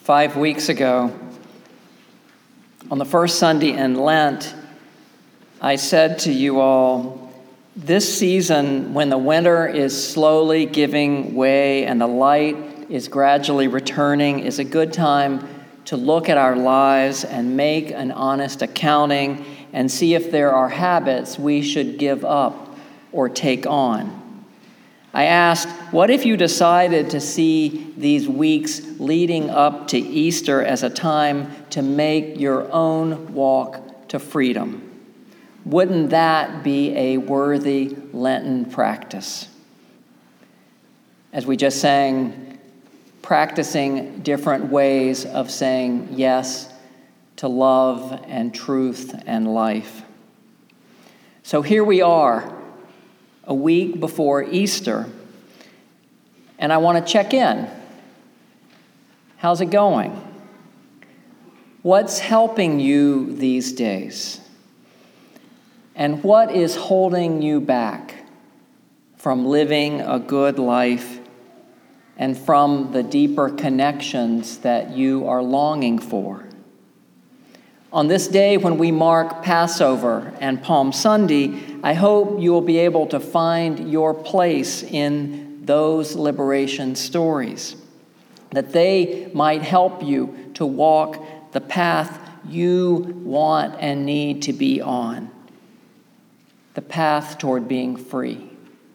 5 weeks ago, on the first Sunday in Lent, I said to you all, this season when the winter is slowly giving way and the light is gradually returning is a good time to look at our lives and make an honest accounting and see if there are habits we should give up or take on. I asked, what if you decided to see these weeks leading up to Easter as a time to make your own walk to freedom? Wouldn't that be a worthy Lenten practice? As we just sang, practicing different ways of saying yes to love and truth and life. So here we are, a week before Easter, and I want to check in. How's it going? What's helping you these days? And what is holding you back from living a good life and from the deeper connections that you are longing for? On this day when we mark Passover and Palm Sunday, I hope you will be able to find your place in those liberation stories, that they might help you to walk the path you want and need to be on, the path toward being free.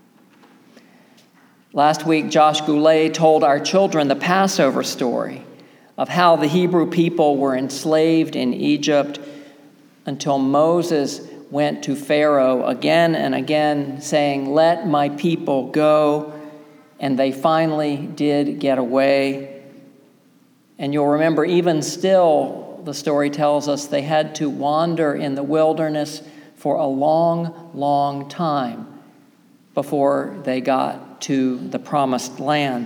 Last week, Josh Goulet told our children the Passover story of how the Hebrew people were enslaved in Egypt until Moses went to Pharaoh again and again saying, "Let my people go," and they finally did get away. And you'll remember, even still, the story tells us they had to wander in the wilderness for a long, long time before they got to the promised land.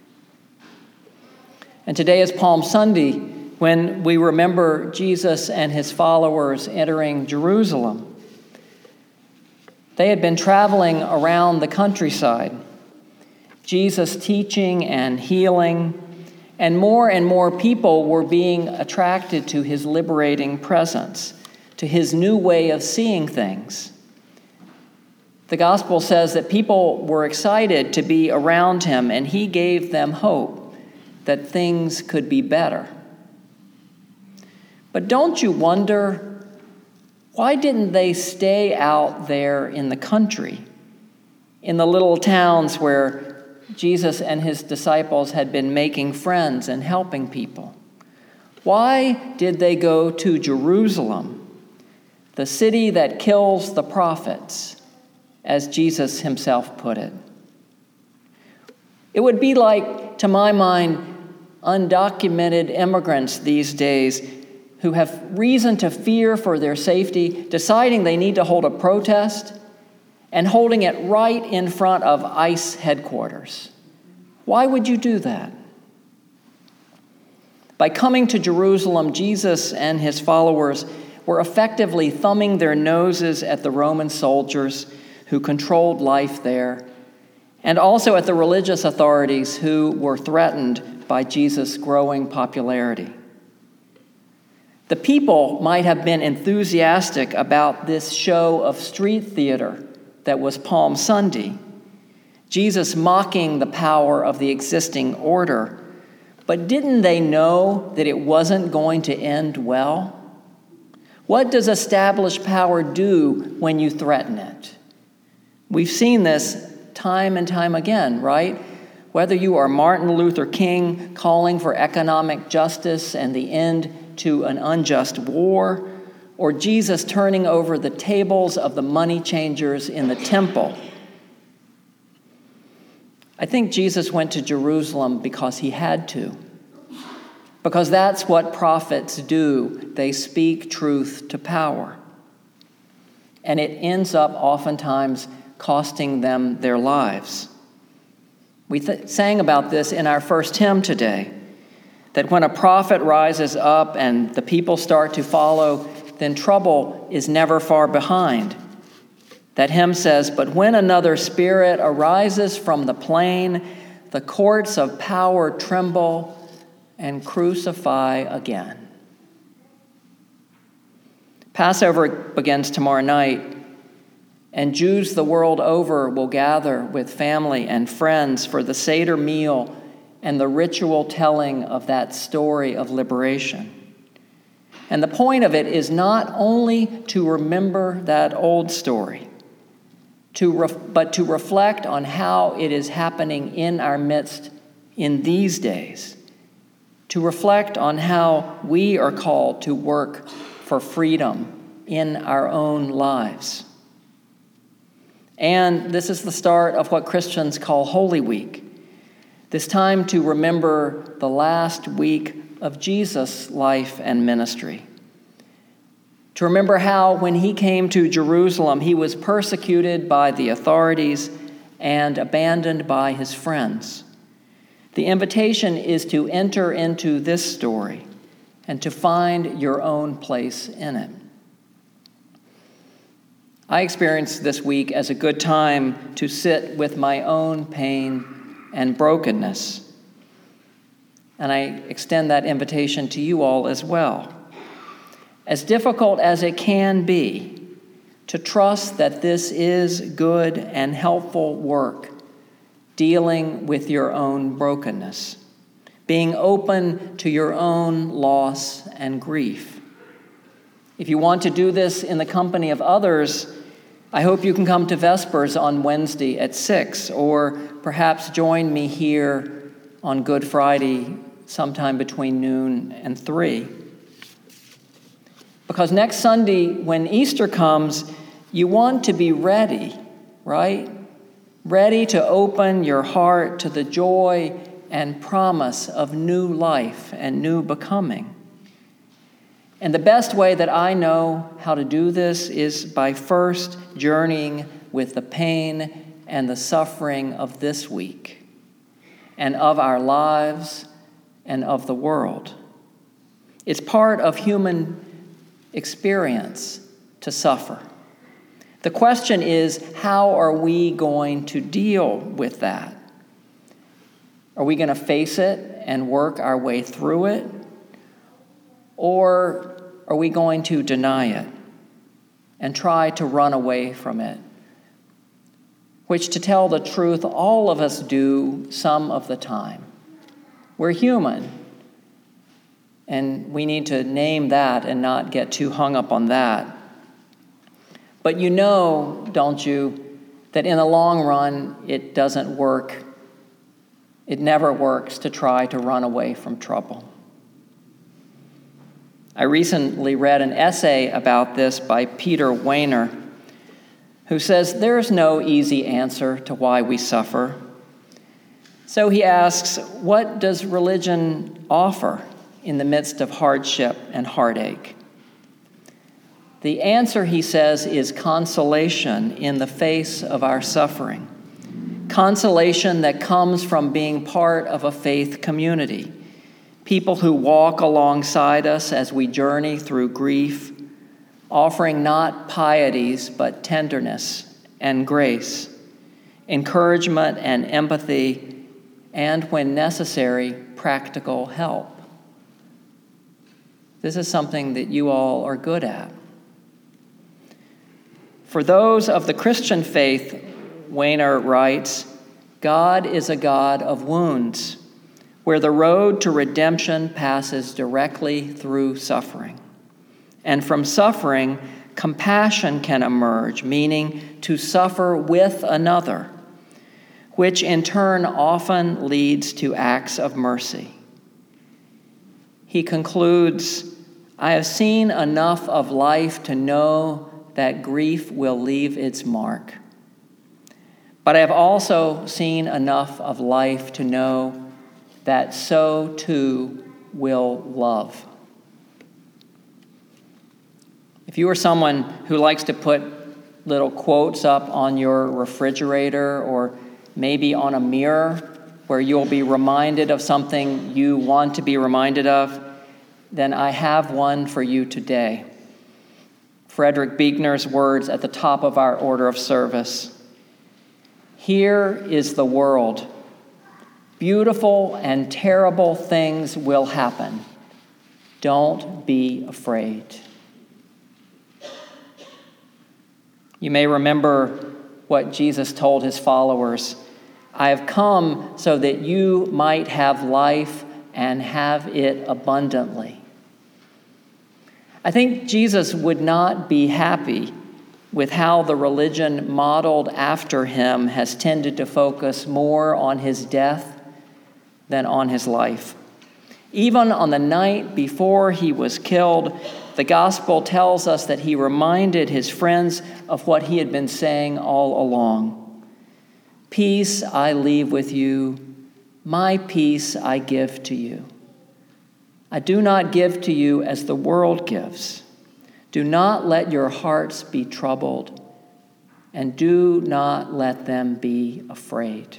And today is Palm Sunday, when we remember Jesus and his followers entering Jerusalem. They had been traveling around the countryside, Jesus teaching and healing, and more people were being attracted to his liberating presence, to his new way of seeing things. The gospel says that people were excited to be around him, and he gave them hope that things could be better. But don't you wonder, why didn't they stay out there in the country, in the little towns where Jesus and his disciples had been making friends and helping people? Why did they go to Jerusalem, the city that kills the prophets, as Jesus himself put it? It would be like, to my mind, undocumented immigrants these days who have reason to fear for their safety, deciding they need to hold a protest and holding it right in front of ICE headquarters. Why would you do that? By coming to Jerusalem, Jesus and his followers were effectively thumbing their noses at the Roman soldiers who controlled life there, and also at the religious authorities who were threatened by Jesus' growing popularity. The people might have been enthusiastic about this show of street theater that was Palm Sunday, Jesus mocking the power of the existing order, but didn't they know that it wasn't going to end well? What does established power do when you threaten it? We've seen this time and time again, right? Whether you are Martin Luther King calling for economic justice and the end to an unjust war, or Jesus turning over the tables of the money changers in the temple. I think Jesus went to Jerusalem because he had to, because that's what prophets do. They speak truth to power. And it ends up oftentimes costing them their lives. We sang about this in our first hymn today, that when a prophet rises up and the people start to follow, then trouble is never far behind. That hymn says, "But when another spirit arises from the plain, the courts of power tremble, and crucify again. Passover begins tomorrow night, and Jews the world over will gather with family and friends for the Seder meal and the ritual telling of that story of liberation. And the point of it is not only to remember that old story, but to reflect on how it is happening in our midst in these days, to reflect on how we are called to work for freedom in our own lives. And this is the start of what Christians call Holy Week, this time to remember the last week of Jesus' life and ministry. To remember how, when he came to Jerusalem, he was persecuted by the authorities and abandoned by his friends. The invitation is to enter into this story and to find your own place in it. I experienced this week as a good time to sit with my own pain and brokenness. And I extend that invitation to you all as well. As difficult as it can be, to trust that this is good and helpful work, dealing with your own brokenness, being open to your own loss and grief. If you want to do this in the company of others, I hope you can come to Vespers on Wednesday at 6, or perhaps join me here on Good Friday sometime between noon and 3. Because next Sunday, when Easter comes, you want to be ready, right? Ready to open your heart to the joy and promise of new life and new becoming. And the best way that I know how to do this is by first journeying with the pain and the suffering of this week, and of our lives and of the world. It's part of human experience to suffer. The question is, how are we going to deal with that? Are we going to face it and work our way through it? Or are we going to deny it and try to run away from it? Which, to tell the truth, all of us do some of the time. We're human, and we need to name that and not get too hung up on that. But you know, don't you, that in the long run, it doesn't work. It never works to try to run away from trouble. I recently read an essay about this by Peter Weiner, who says there's no easy answer to why we suffer. So he asks, what does religion offer in the midst of hardship and heartache? The answer, he says, is consolation in the face of our suffering. Consolation that comes from being part of a faith community. People who walk alongside us as we journey through grief, offering not pieties, but tenderness and grace, encouragement and empathy, and when necessary, practical help. This is something that you all are good at. For those of the Christian faith, Weiner writes, God is a God of wounds, where the road to redemption passes directly through suffering. And from suffering, compassion can emerge, meaning to suffer with another, which in turn often leads to acts of mercy. He concludes, I have seen enough of life to know that grief will leave its mark. But I have also seen enough of life to know that so too will love. If you are someone who likes to put little quotes up on your refrigerator or maybe on a mirror where you'll be reminded of something you want to be reminded of, then I have one for you today. Frederick Buechner's words at the top of our order of service. Here is the world, Beautiful and terrible things will happen. Don't be afraid. You may remember what Jesus told his followers. I have come so that you might have life and have it abundantly. I think Jesus would not be happy with how the religion modeled after him has tended to focus more on his death than on his life. Even on the night before he was killed, the gospel tells us that he reminded his friends of what he had been saying all along. Peace I leave with you, my peace I give to you. I do not give to you as the world gives. Do not let your hearts be troubled, and do not let them be afraid.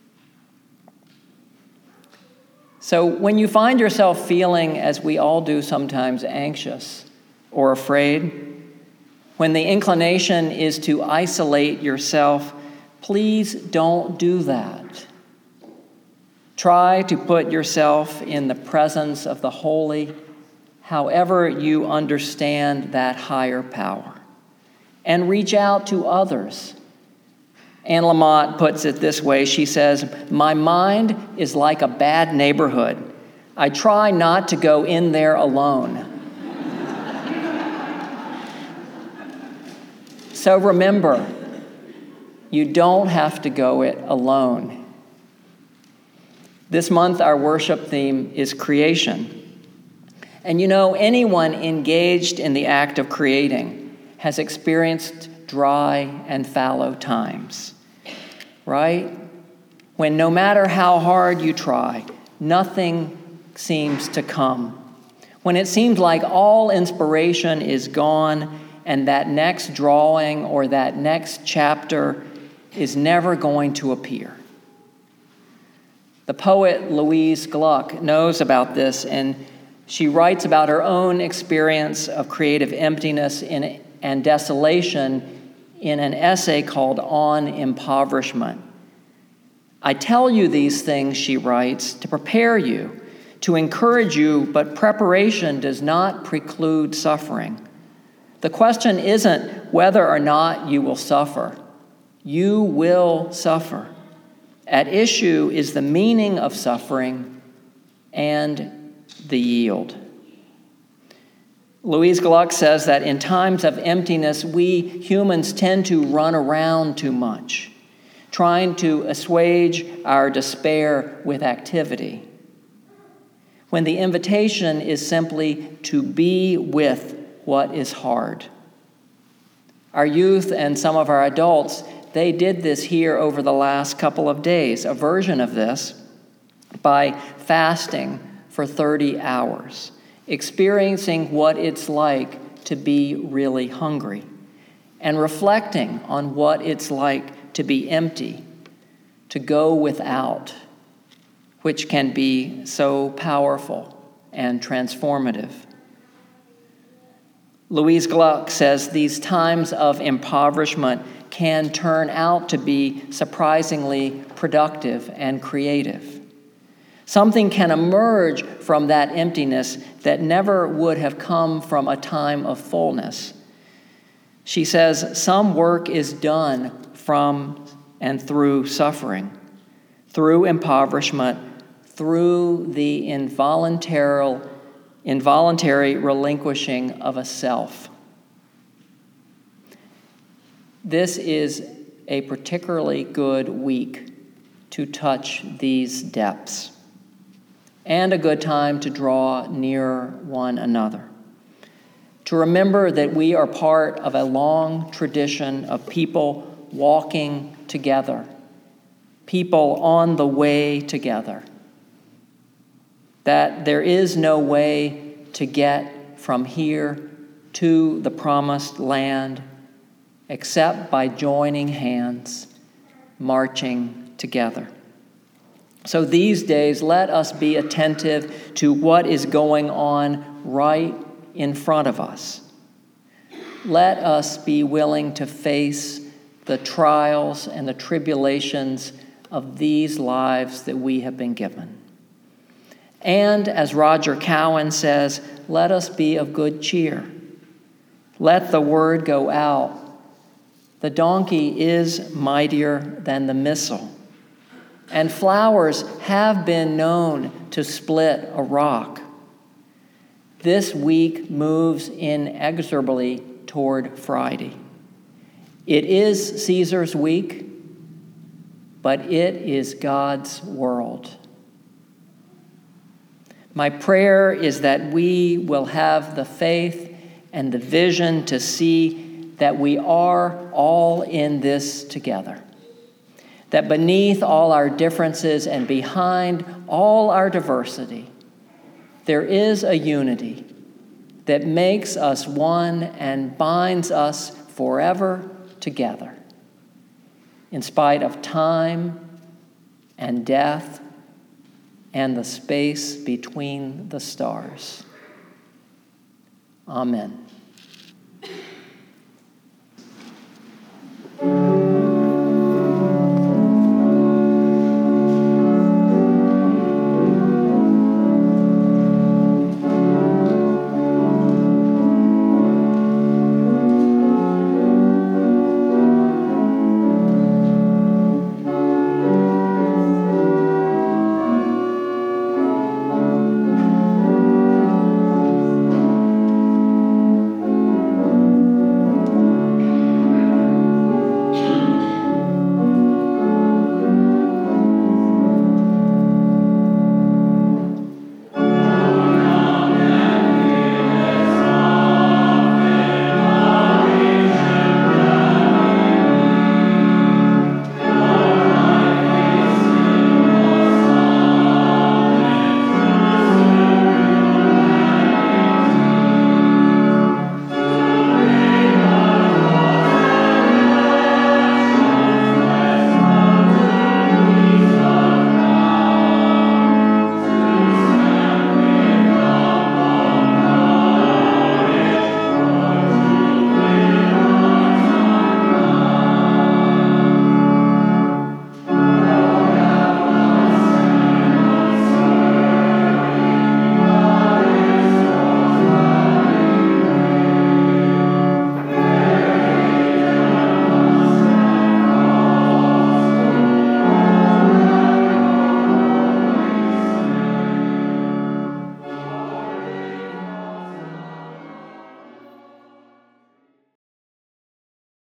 So when you find yourself feeling, as we all do sometimes, anxious or afraid, when the inclination is to isolate yourself, please don't do that. Try to put yourself in the presence of the holy, however you understand that higher power, and reach out to others. Anne Lamott puts it this way. She says, my mind is like a bad neighborhood. I try not to go in there alone. So remember, you don't have to go it alone. This month, our worship theme is creation. And you know, anyone engaged in the act of creating has experienced dry and fallow times, right? When no matter how hard you try, nothing seems to come. When it seems like all inspiration is gone and that next drawing or that next chapter is never going to appear. The poet Louise Gluck knows about this, and she writes about her own experience of creative emptiness and desolation in an essay called On Impoverishment. I tell you these things, she writes, to prepare you, to encourage you, but preparation does not preclude suffering. The question isn't whether or not you will suffer. You will suffer. At issue is the meaning of suffering and the yield. Louise Gluck says that in times of emptiness, we humans tend to run around too much, trying to assuage our despair with activity, when the invitation is simply to be with what is hard. Our youth and some of our adults, they did this here over the last couple of days, a version of this, by fasting for 30 hours, experiencing what it's like to be really hungry, and reflecting on what it's like to be empty, to go without, which can be so powerful and transformative. Louise Gluck says these times of impoverishment can turn out to be surprisingly productive and creative. Something can emerge from that emptiness that never would have come from a time of fullness. She says some work is done from and through suffering, through impoverishment, through the involuntary relinquishing of a self. This is a particularly good week to touch these depths, and a good time to draw near one another, to remember that we are part of a long tradition of people walking together, people on the way together, that there is no way to get from here to the promised land except by joining hands, marching together. So these days, let us be attentive to what is going on right in front of us. Let us be willing to face the trials and the tribulations of these lives that we have been given. And as Roger Cowan says, let us be of good cheer. Let the word go out. The donkey is mightier than the missile, and flowers have been known to split a rock. This week moves inexorably toward Friday. It is Caesar's week, but it is God's world. My prayer is that we will have the faith and the vision to see that we are all in this together. That beneath all our differences and behind all our diversity, there is a unity that makes us one and binds us forever together, in spite of time and death and the space between the stars. Amen.